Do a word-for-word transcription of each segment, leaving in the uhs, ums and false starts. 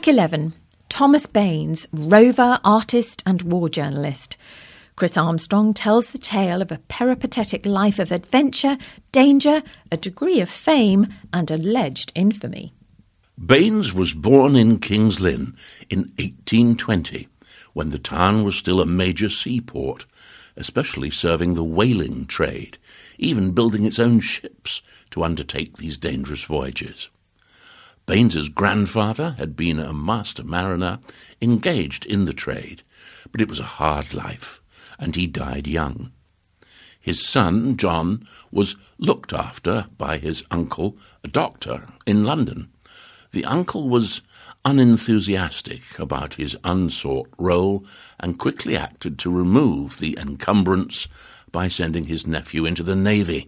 Track eleven. Thomas Baines, rover, artist and war journalist. Chris Armstrong tells the tale of a peripatetic life of adventure, danger, a degree of fame and alleged infamy. Baines was born in King's Lynn in eighteen twenty, when the town was still a major seaport, especially serving the whaling trade, even building its own ships to undertake these dangerous voyages. Baines's grandfather had been a master mariner engaged in the trade, but it was a hard life, and he died young. His son, John, was looked after by his uncle, a doctor, in London. The uncle was unenthusiastic about his unsought role and quickly acted to remove the encumbrance by sending his nephew into the Navy.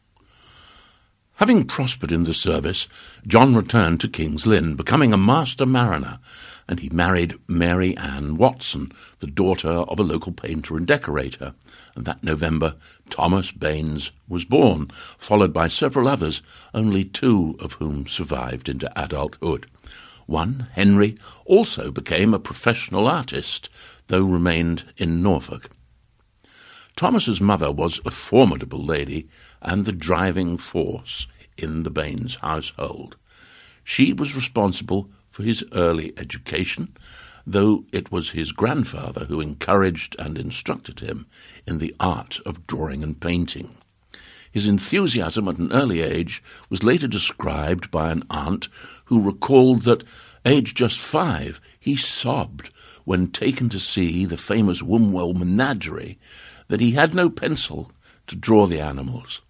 Having prospered in the service, John returned to King's Lynn, becoming a master mariner, and he married Mary Ann Watson, the daughter of a local painter and decorator, and that November Thomas Baines was born, followed by several others, only two of whom survived into adulthood. One, Henry, also became a professional artist, though remained in Norfolk. Thomas's mother was a formidable lady and the driving force in the Baines household. She was responsible for his early education, though it was his grandfather who encouraged and instructed him in the art of drawing and painting. His enthusiasm at an early age was later described by an aunt who recalled that, aged just five, he sobbed when taken to see the famous Wombwell menagerie that he had no pencil to draw the animals.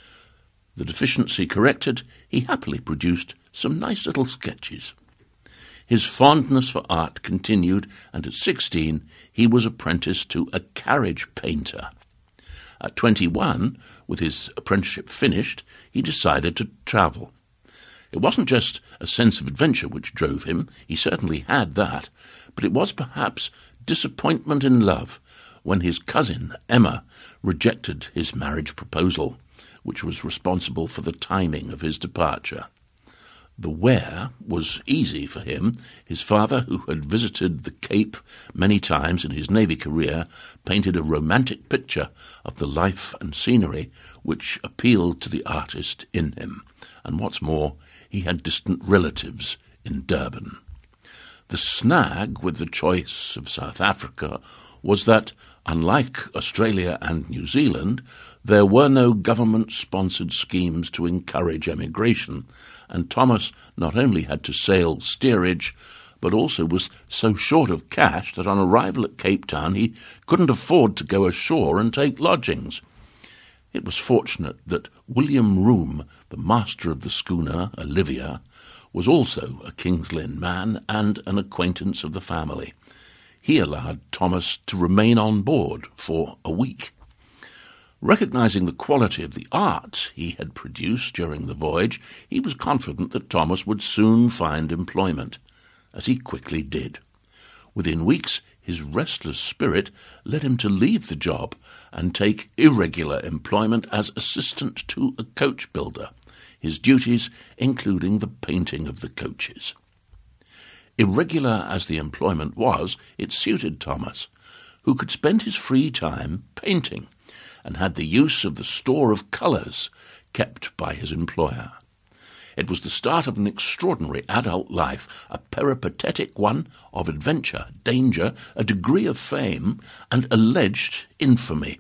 The deficiency corrected, he happily produced some nice little sketches. His fondness for art continued, and at sixteen he was apprenticed to a carriage painter. At twenty-one, with his apprenticeship finished, he decided to travel. It wasn't just a sense of adventure which drove him, he certainly had that, but it was perhaps disappointment in love when his cousin, Emma, rejected his marriage proposal, which was responsible for the timing of his departure. The where was easy for him. His father, who had visited the Cape many times in his Navy career, painted a romantic picture of the life and scenery which appealed to the artist in him. And what's more, he had distant relatives in Durban. The snag with the choice of South Africa was that, unlike Australia and New Zealand, there were no government-sponsored schemes to encourage emigration, and Thomas not only had to sail steerage, but also was so short of cash that on arrival at Cape Town he couldn't afford to go ashore and take lodgings. It was fortunate that William Roome, the master of the schooner Olivia, was also a King's Lynn man and an acquaintance of the family. He allowed Thomas to remain on board for a week. Recognizing the quality of the art he had produced during the voyage, he was confident that Thomas would soon find employment, as he quickly did. Within weeks, his restless spirit led him to leave the job and take irregular employment as assistant to a coach builder, his duties including the painting of the coaches. Irregular as the employment was, it suited Thomas, who could spend his free time painting and had the use of the store of colours kept by his employer. It was the start of an extraordinary adult life, a peripatetic one of adventure, danger, a degree of fame, and alleged infamy.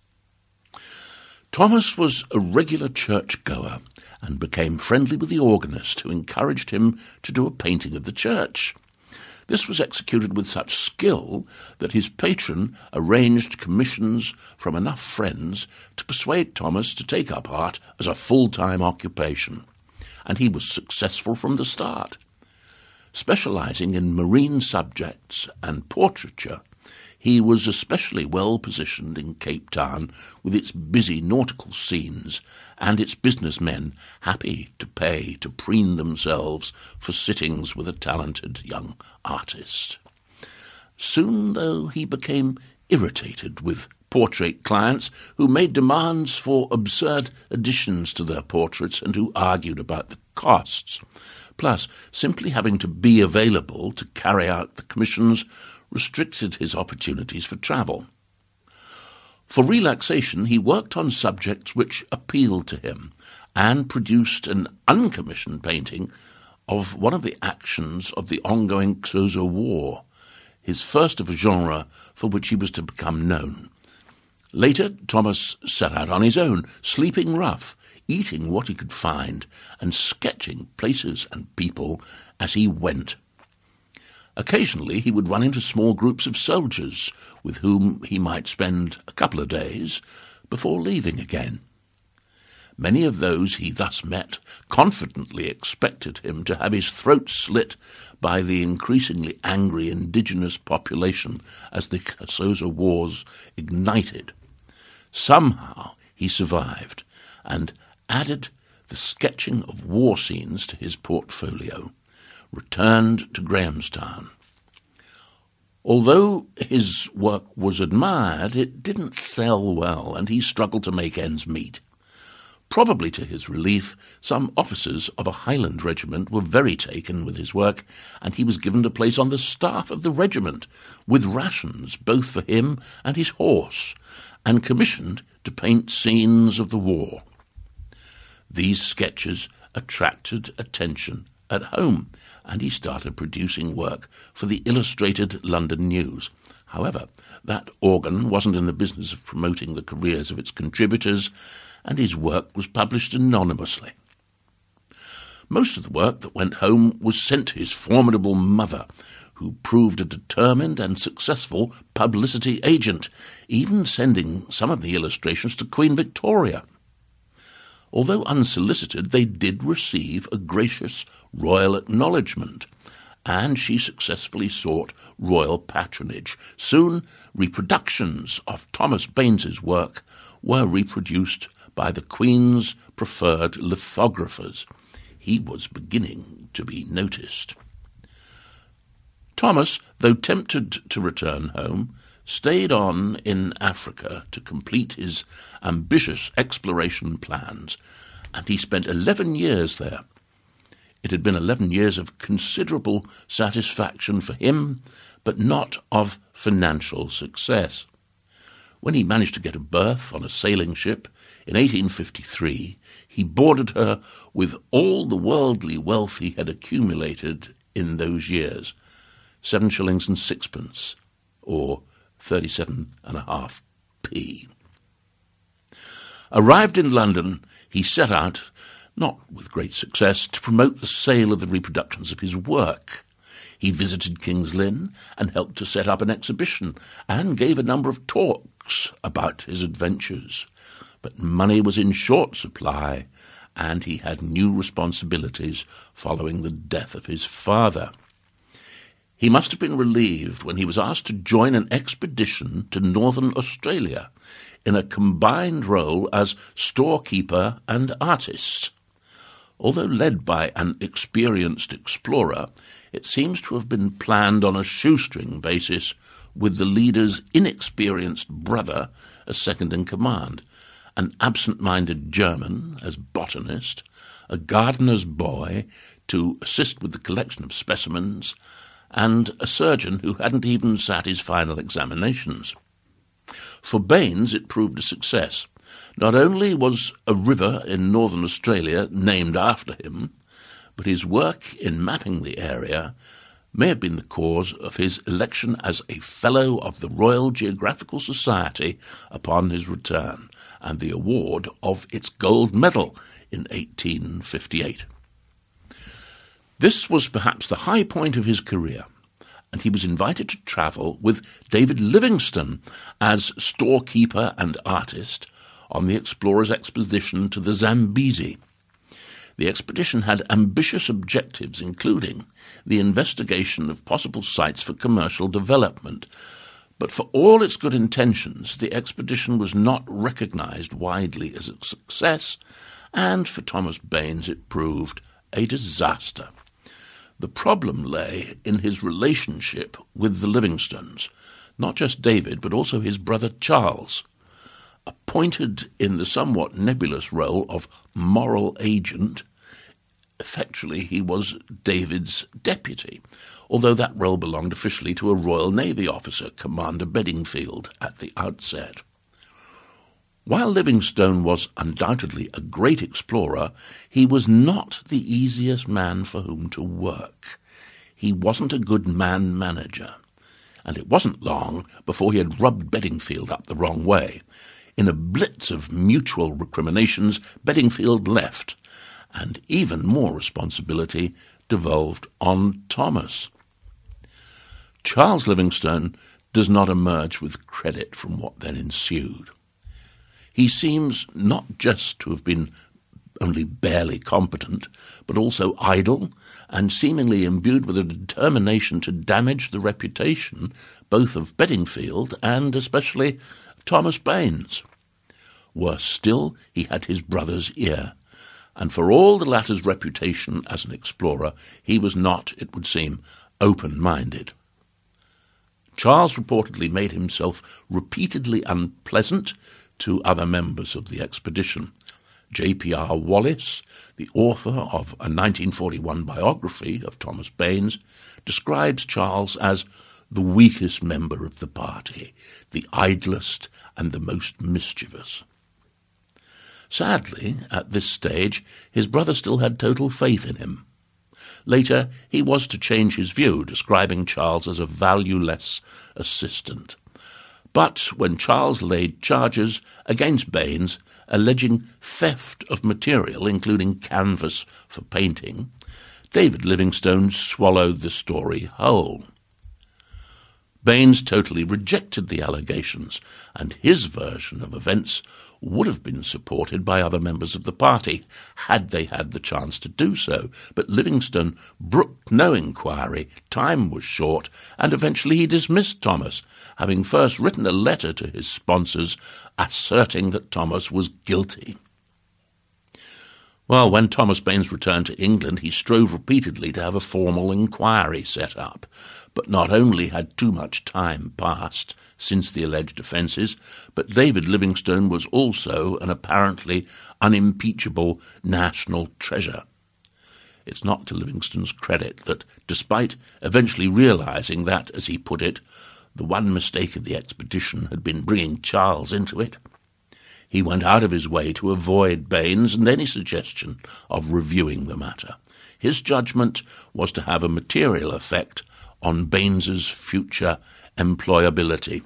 Thomas was a regular church-goer and became friendly with the organist, who encouraged him to do a painting of the church. This was executed with such skill that his patron arranged commissions from enough friends to persuade Thomas to take up art as a full-time occupation, and he was successful from the start. Specializing in marine subjects and portraiture, he was especially well positioned in Cape Town with its busy nautical scenes and its businessmen happy to pay to preen themselves for sittings with a talented young artist. Soon, though, he became irritated with portrait clients who made demands for absurd additions to their portraits and who argued about the costs. Plus, simply having to be available to carry out the commissions restricted his opportunities for travel. For relaxation, he worked on subjects which appealed to him and produced an uncommissioned painting of one of the actions of the ongoing Xhosa War, his first of a genre for which he was to become known. Later, Thomas set out on his own, sleeping rough, eating what he could find, and sketching places and people as he went. Occasionally he would run into small groups of soldiers with whom he might spend a couple of days before leaving again. Many of those he thus met confidently expected him to have his throat slit by the increasingly angry indigenous population as the Xhosa Wars ignited. Somehow he survived and added the sketching of war scenes to his portfolio, returned to Grahamstown. Although his work was admired, it didn't sell well, and he struggled to make ends meet. Probably to his relief, some officers of a Highland regiment were very taken with his work, and he was given a place on the staff of the regiment, with rations both for him and his horse, and commissioned to paint scenes of the war. These sketches attracted attention at home, and he started producing work for the Illustrated London News. However, that organ wasn't in the business of promoting the careers of its contributors, and his work was published anonymously. Most of the work that went home was sent to his formidable mother, who proved a determined and successful publicity agent, even sending some of the illustrations to Queen Victoria. Although unsolicited, they did receive a gracious royal acknowledgment, and she successfully sought royal patronage. Soon, reproductions of Thomas Baines's work were reproduced by the Queen's preferred lithographers. He was beginning to be noticed. Thomas, though tempted to return home, stayed on in Africa to complete his ambitious exploration plans, and he spent eleven years there. It had been eleven years of considerable satisfaction for him, but not of financial success. When he managed to get a berth on a sailing ship in eighteen fifty-three, he boarded her with all the worldly wealth he had accumulated in those years, seven shillings and sixpence, or thirty-seven and a half p. Arrived in London, he set out, not with great success, to promote the sale of the reproductions of his work. He visited King's Lynn and helped to set up an exhibition and gave a number of talks about his adventures. But money was in short supply, and he had new responsibilities following the death of his father. He must have been relieved when he was asked to join an expedition to northern Australia in a combined role as storekeeper and artist. Although led by an experienced explorer, it seems to have been planned on a shoestring basis, with the leader's inexperienced brother as second-in-command, an absent-minded German as botanist, a gardener's boy to assist with the collection of specimens, and a surgeon who hadn't even sat his final examinations. For Baines it proved a success. Not only was a river in northern Australia named after him, but his work in mapping the area may have been the cause of his election as a Fellow of the Royal Geographical Society upon his return, and the award of its gold medal in eighteen fifty-eight. This was perhaps the high point of his career, and he was invited to travel with David Livingstone as storekeeper and artist on the explorer's expedition to the Zambezi. The expedition had ambitious objectives, including the investigation of possible sites for commercial development. But for all its good intentions, the expedition was not recognized widely as a success, and for Thomas Baines it proved a disaster. The problem lay in his relationship with the Livingstones. not just David, but also his brother Charles, appointed in the somewhat nebulous role of moral agent. Effectually, he was David's deputy, although that role belonged officially to a Royal Navy officer, Commander Bedingfield, at the outset. While Livingstone was undoubtedly a great explorer, he was not the easiest man for whom to work. He wasn't a good man-manager, and it wasn't long before he had rubbed Bedingfield up the wrong way. In a blitz of mutual recriminations, Bedingfield left, and even more responsibility devolved on Thomas. Charles Livingstone does not emerge with credit from what then ensued. He seems not just to have been only barely competent, but also idle and seemingly imbued with a determination to damage the reputation both of Bedingfield and especially Thomas Baynes. Worse still, he had his brother's ear, and for all the latter's reputation as an explorer, he was not, it would seem, open-minded. Charles reportedly made himself repeatedly unpleasant to other members of the expedition. J P R Wallace, the author of a nineteen forty-one biography of Thomas Baynes, describes Charles as the weakest member of the party, the idlest and the most mischievous. Sadly, at this stage, his brother still had total faith in him. Later, he was to change his view, describing Charles as a valueless assistant. But when Charles laid charges against Baynes, alleging theft of material, including canvas for painting, David Livingstone swallowed the story whole. Baynes totally rejected the allegations, and his version of events would have been supported by other members of the party, had they had the chance to do so. But Livingstone brooked no inquiry, time was short, and eventually he dismissed Thomas, having first written a letter to his sponsors asserting that Thomas was guilty. Well, when Thomas Baynes returned to England, he strove repeatedly to have a formal inquiry set up. But not only had too much time passed since the alleged offences, but David Livingstone was also an apparently unimpeachable national treasure. It's not to Livingstone's credit that, despite eventually realising that, as he put it, the one mistake of the expedition had been bringing Charles into it, he went out of his way to avoid Baynes and any suggestion of reviewing the matter. His judgment was to have a material effect on Baynes's future employability.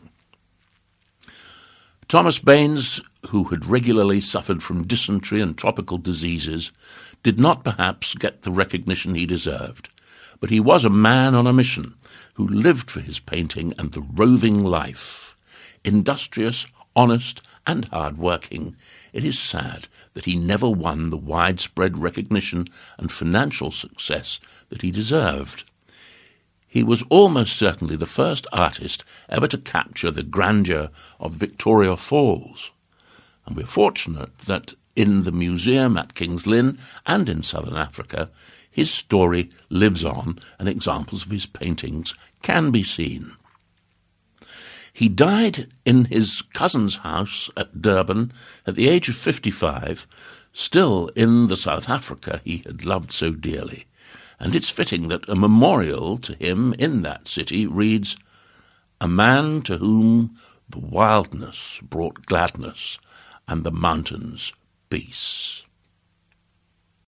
Thomas Baynes, who had regularly suffered from dysentery and tropical diseases, did not perhaps get the recognition he deserved, but he was a man on a mission who lived for his painting and the roving life. Industrious, honest, and hard-working, it is sad that he never won the widespread recognition and financial success that he deserved. He was almost certainly the first artist ever to capture the grandeur of Victoria Falls, and we're fortunate that in the museum at King's Lynn and in southern Africa, his story lives on and examples of his paintings can be seen. He died in his cousin's house at Durban at the age of fifty-five, still in the South Africa he had loved so dearly, and it's fitting that a memorial to him in that city reads, "A man to whom the wildness brought gladness and the mountains peace."